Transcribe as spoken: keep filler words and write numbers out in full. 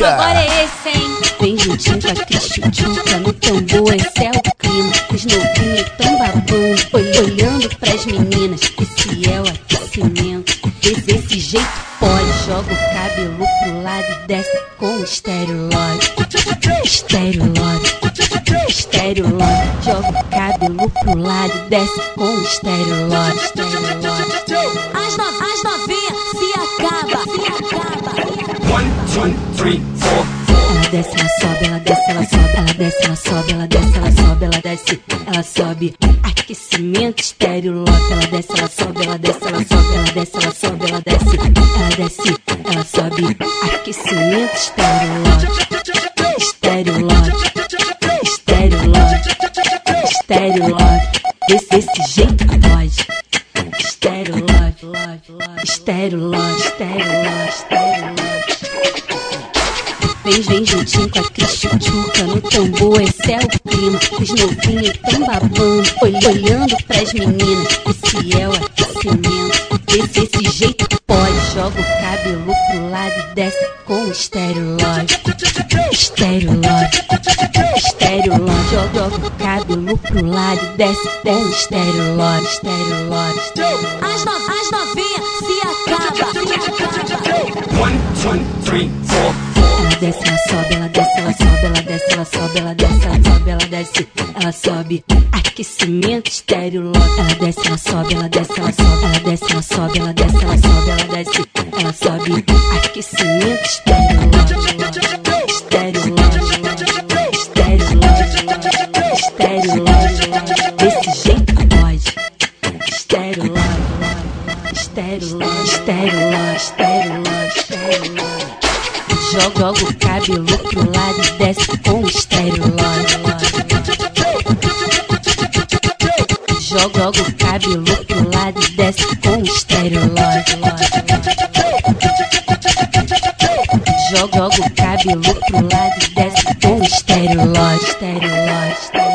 agora é esse, hein? Vem juntinho com a Cristiuca no tambor, esse é o clima. Os novinhos tão babando, olhando pras meninas. Esse é o aquecimento, desse, desse jeito pode. Joga o cabelo pro lado e desce com o estéreo love. Estéreo love, estéreo love. Joga o cabelo pro lado e desce com o estéreo love. Estéreo love. As, no, as novinhas se acaba, se acaba. One, two, three, four. Ela desce, ela sobe, ela desce, ela sobe, ela desce, ela sobe, ela desce, ela sobe, ela desce, ela sobe. Aquecimento estéreo love. Ela desce, ela sobe, ela desce, ela sobe, ela desce, ela sobe, ela desce, ela desce, ela sobe. Aquecimento estéreo love. Estéreo love, estéreo love, estéreo love. Desse, desse jeito pode. Estéreo love, love, love, estéreo love, estéreo love, estéreo love. Vem, vem juntinho com a Cristiuca no tambor, esse é o clima. Os novinhos tão babando, olhando pras meninas. Esse é o aquecimento, desse, desse jeito pode. Joga o cabelo pro lado e desce com o estéreo love. Estéreo love, estéreo love. Joga, joga o cabelo pro lado e desce com o estéreo love. Estéreo love, estéreo love. As, no, as novinhas se acaba, se acaba. One, two, three, four. Ela desce, ela sobe, ela desce, ela sobe, ela desce, ela sobe, ela desce, ela sobe, ela desce, ela sobe. Aquecimento estéreo love. Ela desce, ela sobe, ela desce, ela sobe, ela desce, ela sobe, ela desce, ela sobe, ela desce, ela sobe. Aquecimento estéreo love. Estéreo love, estéreo love, estéreo love. Desse jeito pode. Estéreo love, estéreo love, estéreo love, estéreo love, estéreo love. Joga, joga o cabelo pro lado e desce com o estéreo love. Joga, joga o cabelo pro lado e desce com o estéreo love. Joga, joga o cabelo pro lado e desce com o estéreo love. Estéreo love, estéreo love.